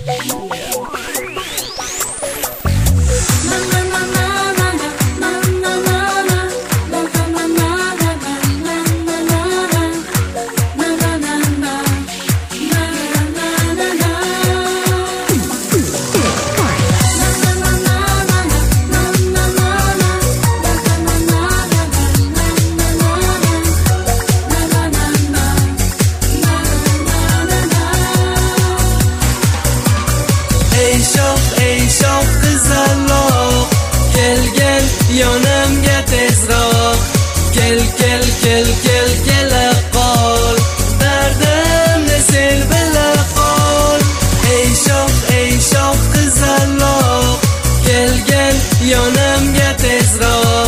Ey shoh qizaloq, kelgin yonimga tezroq. Kel kela qol, dardimni sen bila qol. Ey shoh qizaloq, kelgin yonimga tezroq.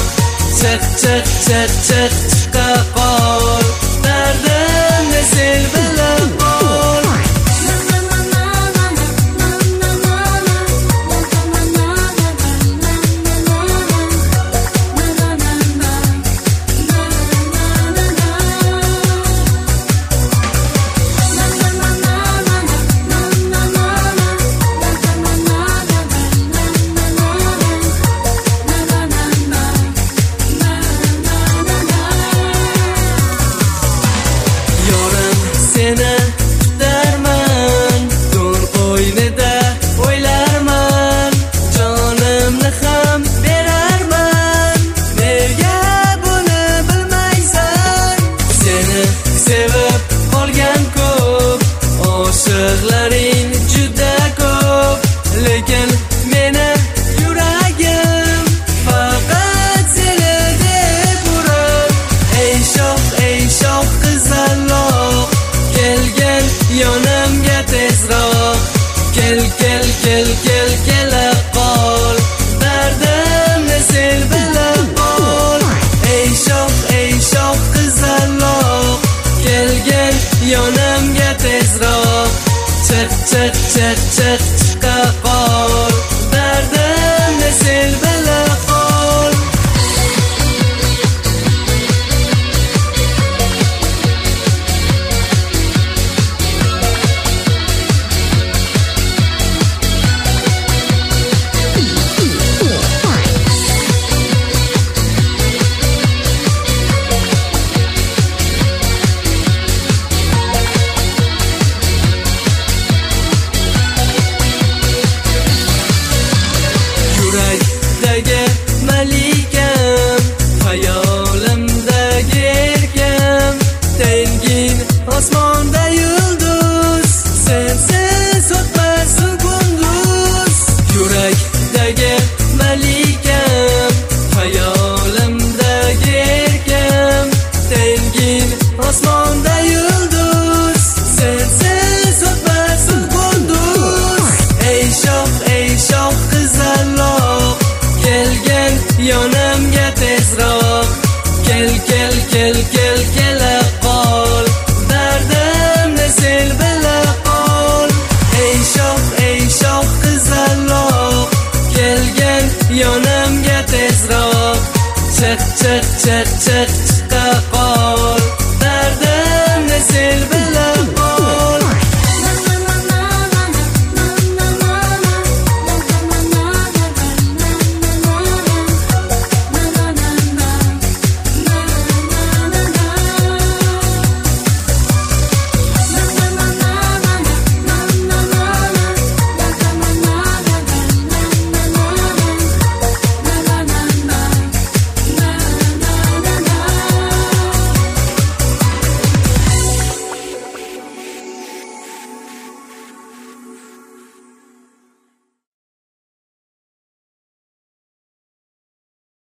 Chiqa qol, dardimni sen bila qol. Seni kutarman, to'r qo'ynida o'ylarman, jonimni ham berarman. Nega buni bilmaysan? Seni sevib qolgan ko'p, oshiqlaring juda ko'p, lekin meni yuragim faqat seni deb urib. Ey shoh qizaloq, kelgin yonimga tezroq. Kel kela qol, dardimni sen bila qol. Ey shoh qizaloq, kelgin yonimga tezroq. Chiqa qol, dardimni sen bila qol. Yurakdagi malikam, xayolimdagi erkam, tengin osmonda yulduz, sensiz o'tmasin kunduz. Yurakdagi malikam, xayolimdagi erkam, tengin osmonda yulduz, sensiz o'tmasin kunduz. Ey shoh qizaloq, kelgin yonimga tezroq. Kel kela qol, dardimni sen bila qol. Ey shoh qizaloq, kelgin yonimga tezroq. Chiq